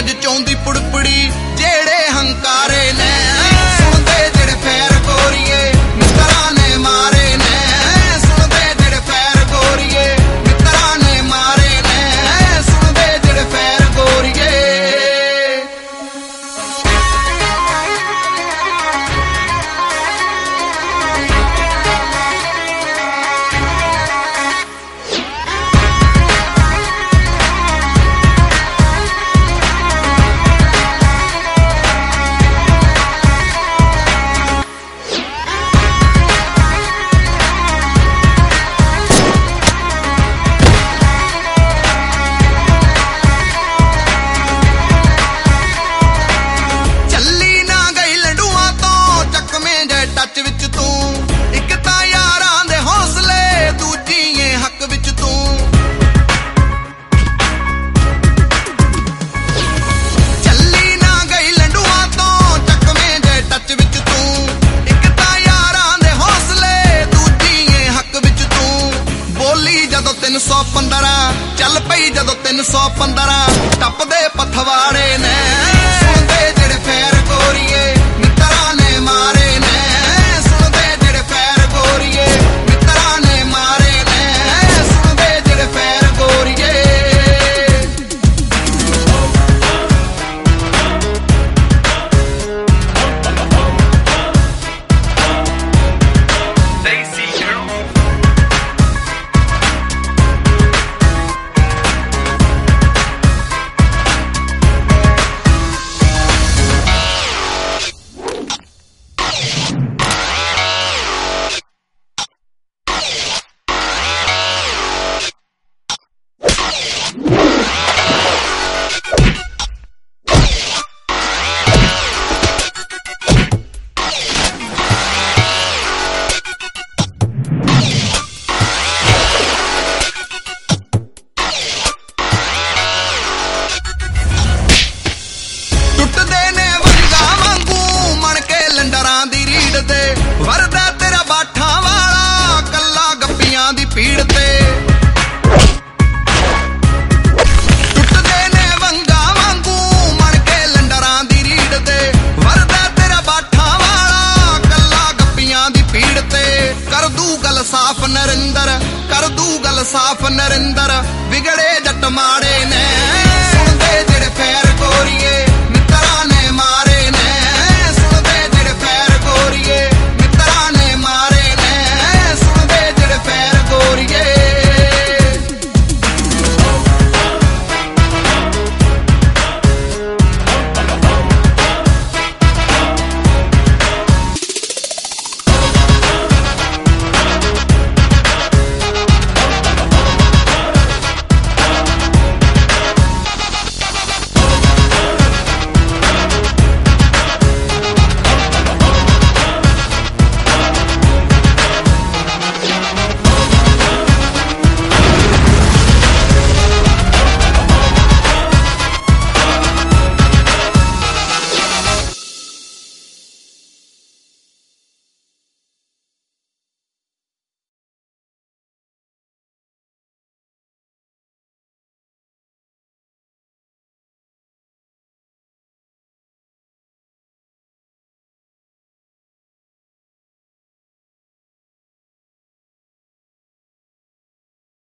ਕਾਗਜ਼ ਚੋਂਦੀ ਪੁੜਪੜੀ ਜਿਹੜੇ ਹੰਕਾਰੇ ਨੇ ਸੁਣਦੇ ਜਿਹੜੇ ਫੈਰ ਗੋਰੀਏ ਮਿੱਤਰਾਂ ਨੇ ਮਾਰੇ ਨੇ ਸੁਣਦੇ ਜਿਹੜੇ ਫੈਰ ਗੋਰੀਏ ਮਿੱਤਰਾਂ ਨੇ ਮਾਰੇ ਨੇ ਸੁਣਦੇ ਜਿਹੜੇ ਫੈਰ ਗੋਰੀਏ ਚੱਲ ਪਈ ਜਦੋਂ 315 ਟੱਪਦੇ ਪਥਵਾੜੇ ਨੇ ਸੁਣਦੇ ਜਿਹੜੇ ਫੈਰ ਗੋਰੀਏ ਮਿੱਤਰਾਂ ਨੇ ਮਾਰੇ ਨੇ ਸੁਣਦੇ ਜਿਹੜੇ ਫੈਰ ਗੋਰੀਏ ਮਿੱਤਰਾਂ ਨੇ ਮਾਰੇ ਨੇ ਸੁਣਦੇ ਜਿਹੜੇ ਫੈਰ ਗੋਰੀਏ ਵਰਦਾ ਤੇਰਾ ਬਾਠਾਂ ਵਾਲਾ ਕੱਲਾ ਗੱਪੀਆਂ ਦੀ ਪੀੜ ਤੇ ਟੁੱਟਦੇ ਨੇ ਵੰਗਾਂ ਵਾਂਗੂ ਮਣ ਕੇ ਲੰਡਰਾਂ ਦੀ ਰੀੜ ਤੇ ਵਰਦਾ ਤੇਰਾ ਬਾਠਾਂ ਵਾਲਾ ਕੱਲਾ ਗੱਪੀਆਂ ਦੀ ਪੀੜ ਤੇ ਕਰ ਦੂ ਗੱਲ ਸਾਫ਼ ਨਰਿੰਦਰ ਕਰ ਦੂ ਗੱਲ ਸਾਫ਼ ਨਰਿੰਦਰ ਵਿਗੜੇ ਜੱਟ ਮਾੜੇ ਨੇ